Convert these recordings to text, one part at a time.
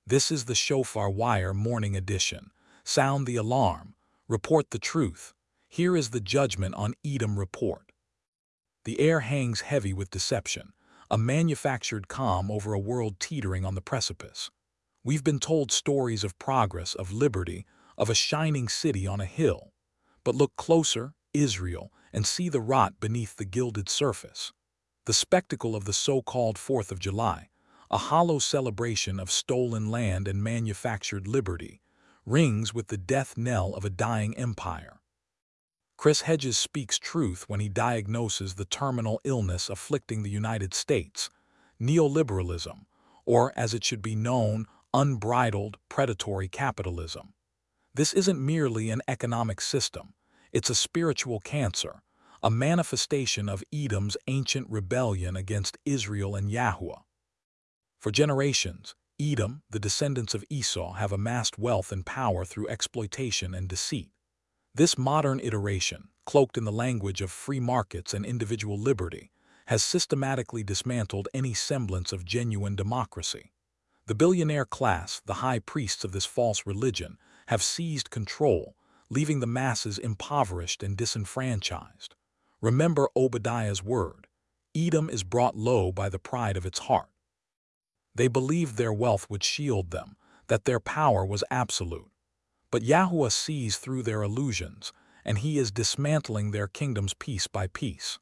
This is the Shofar Wire Morning Edition. Sound the alarm. Report the truth. Here is the judgment on Edom report. The air hangs heavy with deception, a manufactured calm over a world teetering on the precipice. We've been told stories of progress, of liberty, of a shining city on a hill. But look closer, Israel, and see the rot beneath the gilded surface. The spectacle of the so-called 4th of July, a hollow celebration of stolen land and manufactured liberty, rings with the death knell of a dying empire. Chris Hedges speaks truth when he diagnoses the terminal illness afflicting the United States, neoliberalism, or as it should be known, unbridled predatory capitalism. This isn't merely an economic system, it's a spiritual cancer, a manifestation of Edom's ancient rebellion against Israel and Yahuwah. For generations, Edom, the descendants of Esau, have amassed wealth and power through exploitation and deceit. This modern iteration, cloaked in the language of free markets and individual liberty, has systematically dismantled any semblance of genuine democracy. The billionaire class, the high priests of this false religion, have seized control, leaving the masses impoverished and disenfranchised. Remember Obadiah's word: Edom is brought low by the pride of its heart. They believed their wealth would shield them, that their power was absolute. But Yahuwah sees through their illusions, and he is dismantling their kingdoms piece by piece.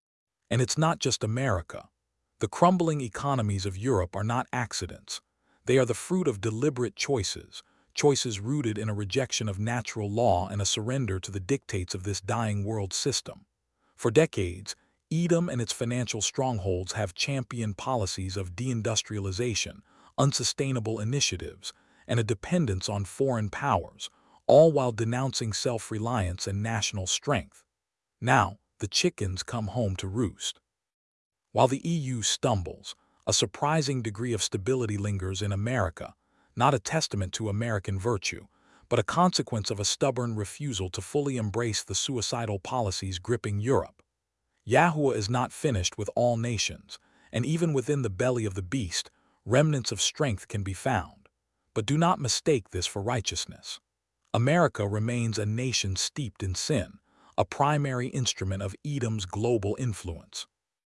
And it's not just America. The crumbling economies of Europe are not accidents. They are the fruit of deliberate choices, choices rooted in a rejection of natural law and a surrender to the dictates of this dying world system. For decades, Edom and its financial strongholds have championed policies of deindustrialization, unsustainable initiatives, and a dependence on foreign powers, all while denouncing self-reliance and national strength. Now, the chickens come home to roost. While the EU stumbles, a surprising degree of stability lingers in America, not a testament to American virtue, but a consequence of a stubborn refusal to fully embrace the suicidal policies gripping Europe. Yahuwah is not finished with all nations, and even within the belly of the beast, remnants of strength can be found. But do not mistake this for righteousness. America remains a nation steeped in sin, a primary instrument of Edom's global influence.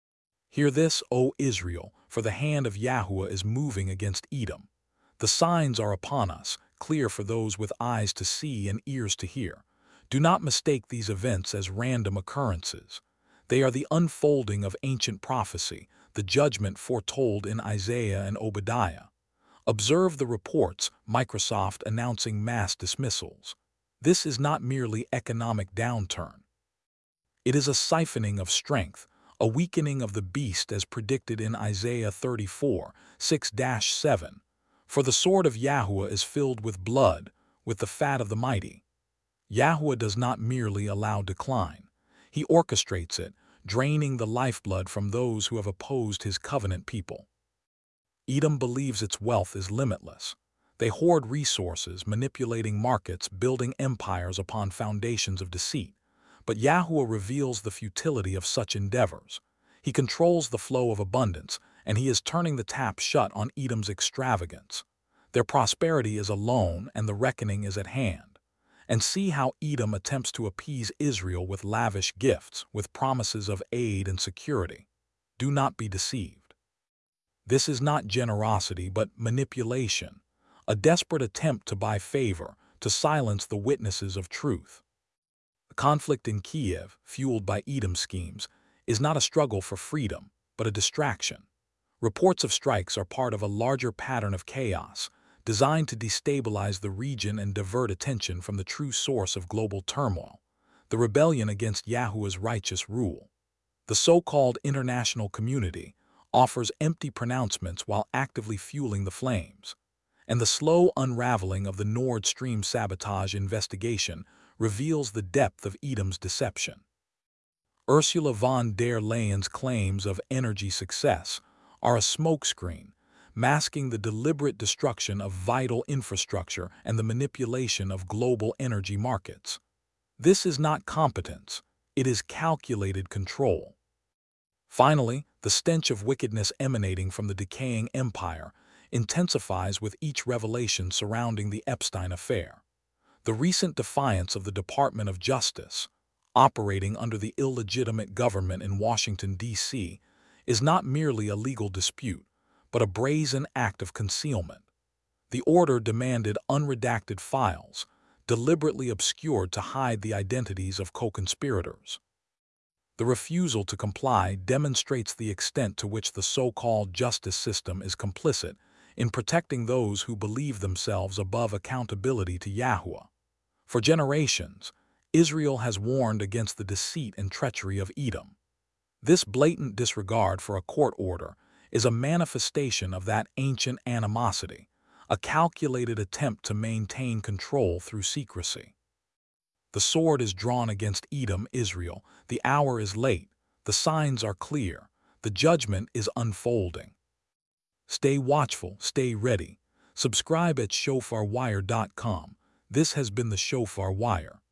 Hear this, O Israel, for the hand of Yahuwah is moving against Edom. The signs are upon us, clear for those with eyes to see and ears to hear. Do not mistake these events as random occurrences. They are the unfolding of ancient prophecy, the judgment foretold in Isaiah and Obadiah. Observe the reports, Microsoft announcing mass dismissals. This is not merely economic downturn. It is a siphoning of strength, a weakening of the beast as predicted in Isaiah 34, 6-7. For the sword of Yahuwah is filled with blood, with the fat of the mighty. Yahuwah does not merely allow decline. He orchestrates it, draining the lifeblood from those who have opposed his covenant people. Edom believes its wealth is limitless. They hoard resources, manipulating markets, building empires upon foundations of deceit. But Yahuwah reveals the futility of such endeavors. He controls the flow of abundance, and he is turning the tap shut on Edom's extravagance. Their prosperity is a loan, and the reckoning is at hand. And see how Edom attempts to appease Israel with lavish gifts, with promises of aid and security. Do not be deceived. This is not generosity but manipulation, a desperate attempt to buy favor, to silence the witnesses of truth. The conflict in Kiev, fueled by Edom's schemes, is not a struggle for freedom, but a distraction. Reports of strikes are part of a larger pattern of chaos, designed to destabilize the region and divert attention from the true source of global turmoil, the rebellion against Yahuwah's righteous rule. The so-called international community offers empty pronouncements while actively fueling the flames, and the slow unraveling of the Nord Stream sabotage investigation reveals the depth of Edom's deception. Ursula von der Leyen's claims of energy success are a smokescreen, masking the deliberate destruction of vital infrastructure and the manipulation of global energy markets. This is not competence, it is calculated control. Finally, the stench of wickedness emanating from the decaying empire intensifies with each revelation surrounding the Epstein affair. The recent defiance of the Department of Justice, operating under the illegitimate government in Washington, D.C., is not merely a legal dispute, but a brazen act of concealment. The order demanded unredacted files, deliberately obscured to hide the identities of co-conspirators. The refusal to comply demonstrates the extent to which the so-called justice system is complicit in protecting those who believe themselves above accountability to Yahuwah. For generations, Israel has warned against the deceit and treachery of Edom. This blatant disregard for a court order is a manifestation of that ancient animosity, a calculated attempt to maintain control through secrecy. The sword is drawn against Edom, Israel. The hour is late. The signs are clear. The judgment is unfolding. Stay watchful, stay ready. Subscribe at shofarwire.com. This has been the Shofar Wire.